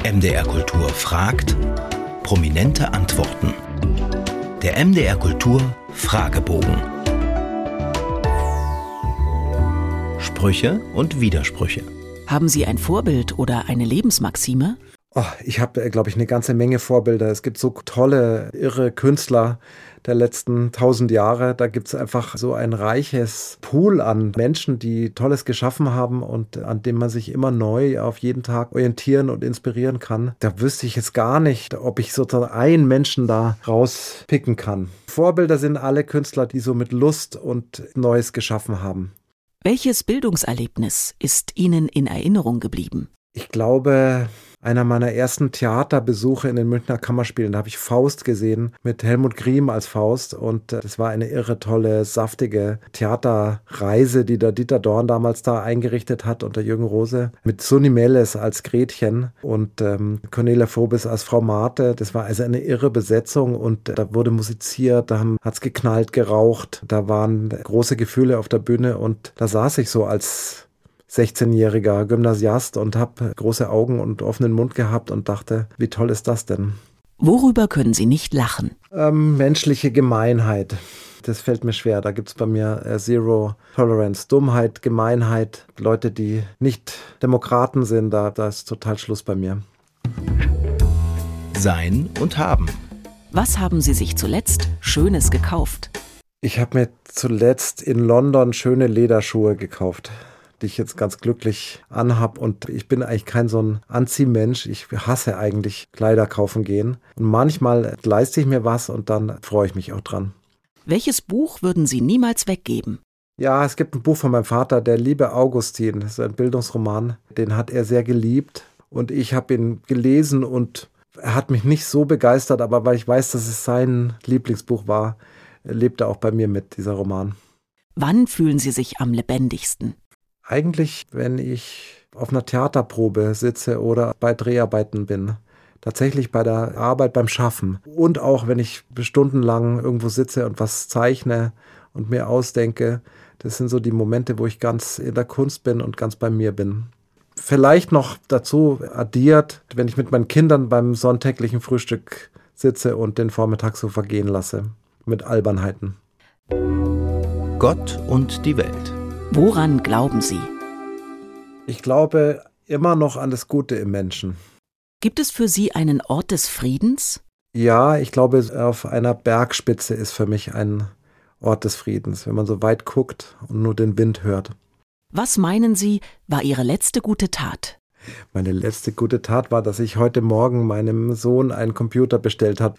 MDR Kultur fragt, prominente Antworten. Der MDR Kultur Fragebogen. Sprüche und Widersprüche. Haben Sie ein Vorbild oder eine Lebensmaxime? Ich habe, glaube ich, eine ganze Menge Vorbilder. Es gibt so tolle, irre Künstler der letzten 1000 Jahre. Da gibt es einfach so ein reiches Pool an Menschen, die Tolles geschaffen haben und an dem man sich immer neu auf jeden Tag orientieren und inspirieren kann. Da wüsste ich jetzt gar nicht, ob ich sozusagen einen Menschen da rauspicken kann. Vorbilder sind alle Künstler, die so mit Lust und Neues geschaffen haben. Welches Bildungserlebnis ist Ihnen in Erinnerung geblieben? Ich glaube, einer meiner ersten Theaterbesuche in den Münchner Kammerspielen, da habe ich Faust gesehen mit Helmut Griem als Faust und das war eine irre tolle, saftige Theaterreise, die der Dieter Dorn damals da eingerichtet hat unter Jürgen Rose mit Sunny Melles als Gretchen und Cornelia Vobis als Frau Mate. Das war also eine irre Besetzung und da wurde musiziert, da hat's geknallt, geraucht, da waren große Gefühle auf der Bühne und da saß ich so als 16-jähriger Gymnasiast und habe große Augen und offenen Mund gehabt und dachte, wie toll ist das denn? Worüber können Sie nicht lachen? Menschliche Gemeinheit. Das fällt mir schwer. Da gibt es bei mir Zero Tolerance. Dummheit, Gemeinheit, Leute, die nicht Demokraten sind, da ist total Schluss bei mir. Sein und haben. Was haben Sie sich zuletzt Schönes gekauft? Ich habe mir zuletzt in London schöne Lederschuhe gekauft, die ich jetzt ganz glücklich anhab. Und ich bin eigentlich kein so ein Anziehmensch. Ich hasse eigentlich Kleider kaufen gehen. Und manchmal leiste ich mir was und dann freue ich mich auch dran. Welches Buch würden Sie niemals weggeben? Ja, es gibt ein Buch von meinem Vater, Der liebe Augustin. Das ist ein Bildungsroman. Den hat er sehr geliebt. Und ich habe ihn gelesen und er hat mich nicht so begeistert. Aber weil ich weiß, dass es sein Lieblingsbuch war, lebt er auch bei mir mit, dieser Roman. Wann fühlen Sie sich am lebendigsten? Eigentlich, wenn ich auf einer Theaterprobe sitze oder bei Dreharbeiten bin. Tatsächlich bei der Arbeit, beim Schaffen. Und auch, wenn ich stundenlang irgendwo sitze und was zeichne und mir ausdenke. Das sind so die Momente, wo ich ganz in der Kunst bin und ganz bei mir bin. Vielleicht noch dazu addiert, wenn ich mit meinen Kindern beim sonntäglichen Frühstück sitze und den Vormittag so vergehen lasse. Mit Albernheiten. Gott und die Welt. Woran glauben Sie? Ich glaube immer noch an das Gute im Menschen. Gibt es für Sie einen Ort des Friedens? Ja, ich glaube, auf einer Bergspitze ist für mich ein Ort des Friedens, wenn man so weit guckt und nur den Wind hört. Was meinen Sie, war Ihre letzte gute Tat? Meine letzte gute Tat war, dass ich heute Morgen meinem Sohn einen Computer bestellt habe.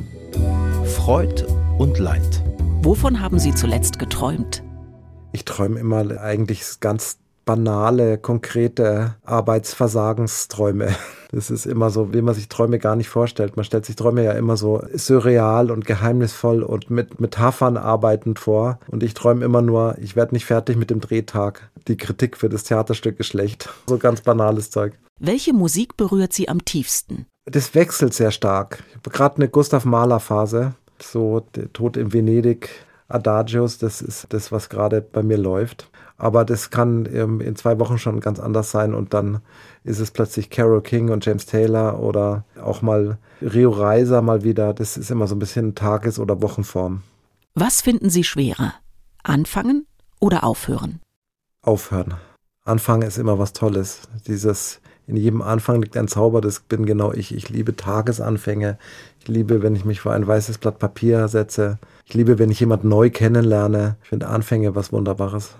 Freud und Leid. Wovon haben Sie zuletzt geträumt? Ich träume immer eigentlich ganz banale, konkrete Arbeitsversagensträume. Das ist immer so, wie man sich Träume gar nicht vorstellt. Man stellt sich Träume ja immer so surreal und geheimnisvoll und mit Metaphern arbeitend vor. Und ich träume immer nur, ich werde nicht fertig mit dem Drehtag. Die Kritik für das Theaterstück ist schlecht. So ganz banales Zeug. Welche Musik berührt Sie am tiefsten? Das wechselt sehr stark. Ich habe gerade eine Gustav Mahler-Phase. So der Tod in Venedig. Adagios, das ist das, was gerade bei mir läuft. Aber das kann in 2 Wochen schon ganz anders sein und dann ist es plötzlich Carole King und James Taylor oder auch mal Rio Reiser mal wieder. Das ist immer so ein bisschen Tages- oder Wochenform. Was finden Sie schwerer? Anfangen oder aufhören? Aufhören. Anfangen ist immer was Tolles. In jedem Anfang liegt ein Zauber, das bin genau ich. Ich liebe Tagesanfänge. Ich liebe, wenn ich mich vor ein weißes Blatt Papier setze. Ich liebe, wenn ich jemand neu kennenlerne. Ich finde Anfänge was Wunderbares.